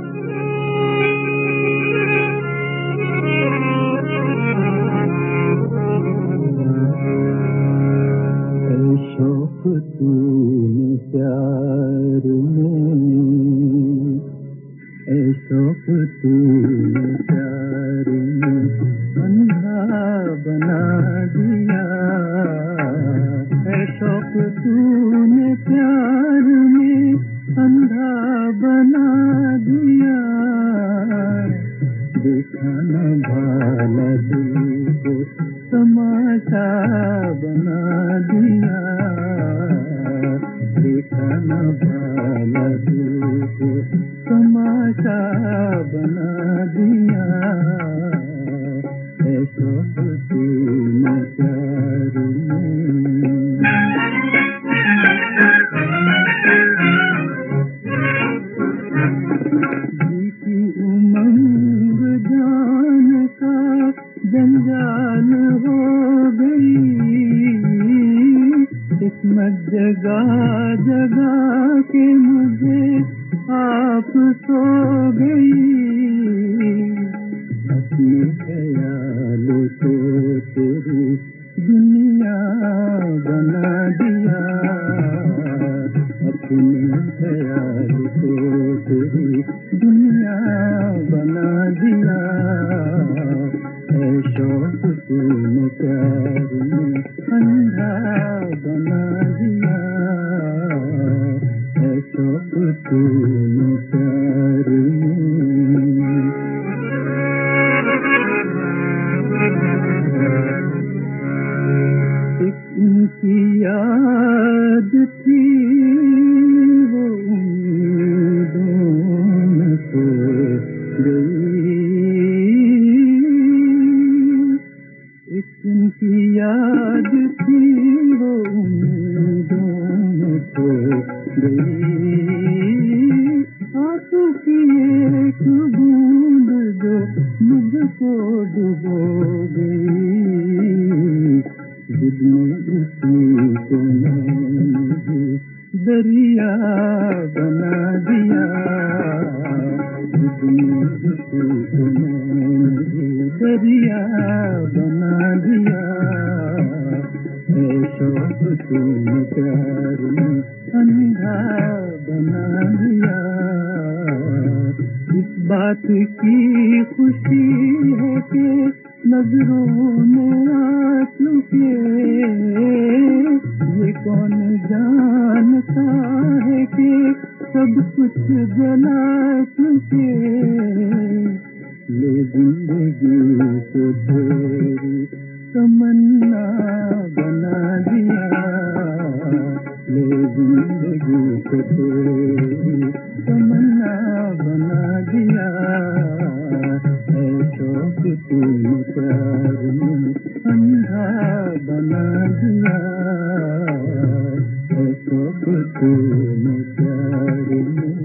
शौक तूने प्यार में, ऐ शौक तूने प्यार में अंधा बना दिया। ऐ शौक तूने प्यार में अंधा बना दिया। देखा न भाला दिल को तमाशा बना दिया। देखा न भाला दिल को तमाशा बना दिया। ऐ शौक तूने प्यार में। जी की उमंग जान का जंजाल हो गई। किस्मत जगा जगा के मुझे आप सो गई। अपने ख्याल को तेरी दुनिया बना दिया। अपने ख्याल को तेरी दुनिया बना दिया। ऐ शौक तूने प्यार में अंधा बना दिया। ऐ शौक तूने प्यार में। एक उनकी याद थी वो उम्मीदों में खो गई। एक उनकी याद थी वो उम्मीदों में खो गई। आंसू की एक बूंद जो मुझको डुबो गई। जिद में उसी को मैंने दरिया बना दिया। जिद में उसी को मैंने दरिया बना दिया। ऐ शौक तूने प्यार में अंधा बना दिया। इस बात की खुशी है कि नजरों में आंसू के। ये कौन जानता है कि सब कुछ जला चुके। ले जिंदगी को तेरी तमन्ना बना दिया। ले जिंदगी को तेरी तमन्ना बना दिया। ऐ शौक तूने प्यार में अंधा बना दिया। ऐ शौक तूने प्यार में